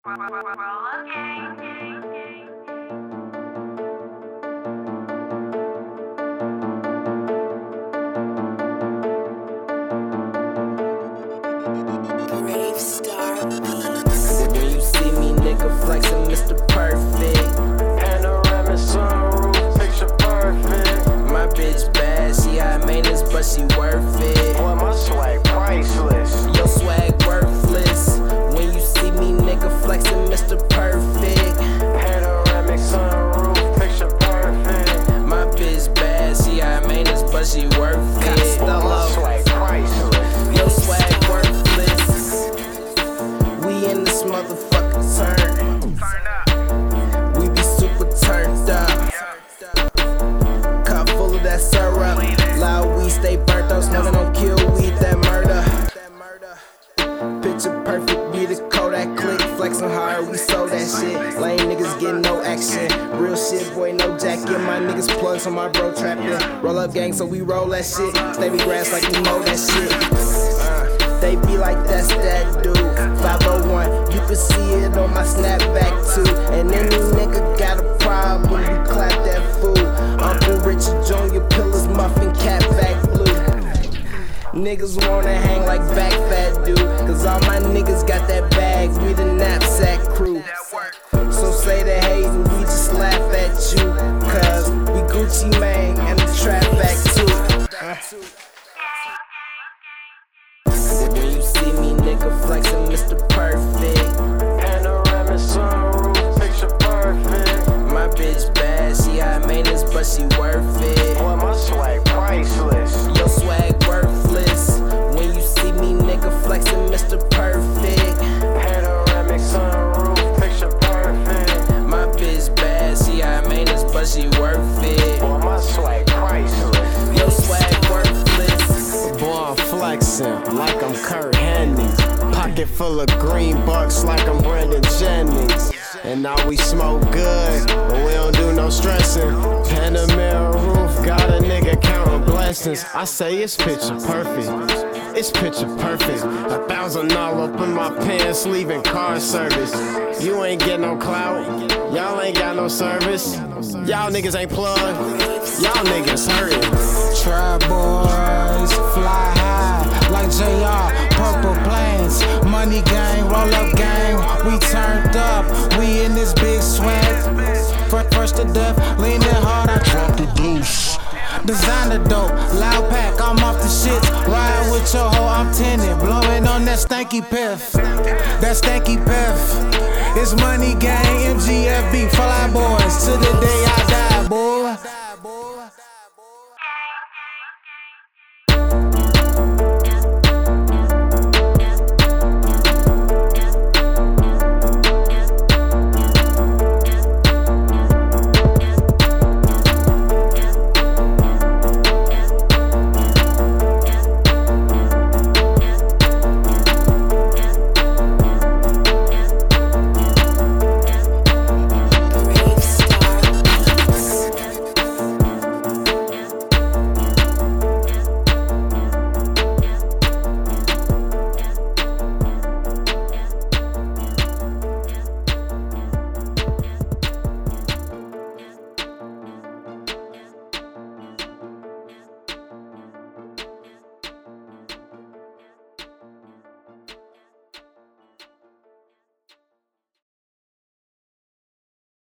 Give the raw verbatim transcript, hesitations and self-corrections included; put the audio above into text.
Brave Star Beats. When you see me, nigga, flexing Mister Perfect. Panoramic sunroof, picture perfect. My bitch bad, she high maintenance, but she worth it. Boy, my swag priceless. Your swag worthless. When you see me, nigga, flexing Mister Perfect. Panoramic sunroof, picture perfect. My bitch bad, she high maintenance, but she worth it. Boy, my swag priceless. Your swag worthless. We in this motherfucker turn. We be super turned up. Cup full of that syrup. Loud weed stay burnt up. Smoking on kill weed, that murder. Picture perfect, be the Kodak click. Flexing hard, we sold that shit. Lame niggas getting no action. Real shit, boy, no jacket. My niggas plugs on my bro trapped in. Roll up gang, so we roll that shit. Stay me grass like we mow that shit. Uh, they be like, that's that dude. five oh one, you can see it on my snapback too. And any nigga got a problem, we clap that fool. Uncle Richard Junior Pillars, muffin, cat back blue. Niggas wanna hang like back fat dude. Cause all my niggas got that bag, we the knapsack crew. So say the hatin', we just laugh at you. Cause we Gucci Mane and the trap back too. When you see me, nigga, flexing Mister Perfect. Panoramic sunroof, picture perfect. My bitch bad, she high maintenance, but she worth it. Boy, my swag priceless. Your swag worthless. When you see me, nigga, flexing Mister Perfect. Panoramic sunroof, picture perfect. My bitch bad, she high maintenance, but she worth it. Boy, my swag priceless. Your swag worthless. Boy, I'm flexing like I'm Kurt Hennig. Pocket full of green bucks like I'm Brandon Jennings. And now we smoke good, but we don't do no stressing. Panamera roof, got a nigga counting blessings. I say it's picture perfect. It's picture perfect. A thousand all up in my pants, leaving car service. You ain't get no clout. Y'all ain't got no service. Y'all niggas ain't plugged. Y'all niggas hurting. Try boys, fly high like J R, purple planes. Money gang, roll up gang, we turned up. We in this big swag. First, first to death, leaning hard, I drop the deuce. Designer dope, loud pack, I'm off the shits. Ride with your hoe, I'm tinted. Blowing on that stanky piff. That stanky piff. It's money gang, M G F B, fly boys to the day